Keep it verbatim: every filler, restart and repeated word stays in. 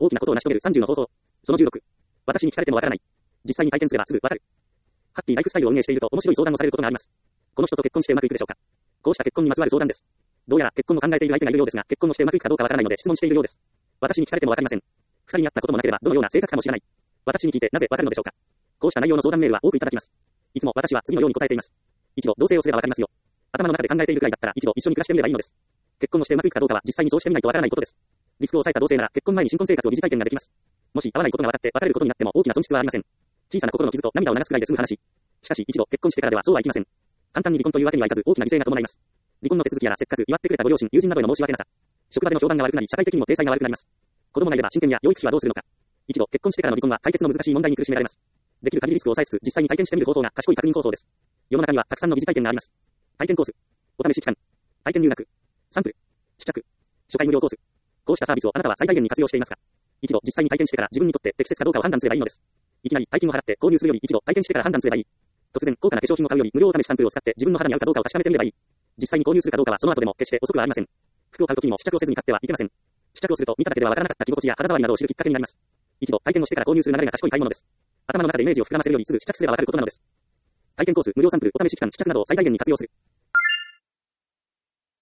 大きなことを成し遂げるさんじゅうの方法。そのじゅうろく。私に聞かれてもわからない。実際に体験すればすぐわかる。ハッピーライフスタイルを運営していると面白い相談をされることがあります。この人と結婚してうまくいくでしょうか。こうした結婚にまつわる相談です。どうやら結婚を考えている相手がいるようですが、結婚をしてうまくいくかどうかわからないので質問しているようです。私に聞かれてもわかりません。二人に会ったこともなければどのような性格かも知らない。私に聞いてなぜわかるのでしょうか。こうした内容の相談メールは多くいただきます。いつも私は次のように答えています。一度同棲をすればわかりますよ。頭の中で考えているくらいだったら一度一緒に暮らしてみればいいのです。結婚をしてうまくいくかどうかは実際にそうしてみないとわからないことです。リスクを抑えた同棲なら結婚前に新婚生活を疑似体験ができます。もし合わないことが分かって別れることになっても大きな損失はありません。小さな心の傷と涙を流すくらいで済む話。しかし一度結婚してからではそうはいきません。簡単に離婚というわけにはいかず大きな犠牲が伴います。離婚の手続きやらせっかく祝ってくれたご両親、友人などへの申し訳なさ。職場での評判が悪くなり社会的にも体裁が悪くなります。子供がいれば親権や養育費はどうするのか。一度結婚してからの離婚は解決の難しい問題に苦しめられます。できる限りリスクを抑えつつ実際に体験してみる方法が賢い確認方法です。世の中にはたくさんの疑似体験があります。体験コース、お試し期間、体験入学、サンプル、試着、初回無料コース。こうしたサービスをあなたは最大限に活用していますか。一度実際に体験してから自分にとって適切かどうかを判断すればいいのです。いきなり大金を払って購入するより一度体験してから判断すればいい。突然高価な化粧品を買うより無料お試しサンプルを使って自分の肌に合うかどうかを確かめてみればいい。実際に購入するかどうかはその後でも決して遅くはありません。服を買うときにも試着をせずに買ってはいけません。試着をすると見ただけではわからなかった着心地や肌触りなどを知るきっかけになります。一度体験をしてから購入する流れが賢い買い物です。頭の中でイメージを膨らませるよりすぐ試着すればわかることなのです。体験コース、無料サンプル、お試し期間、試着などを最大限に活用する。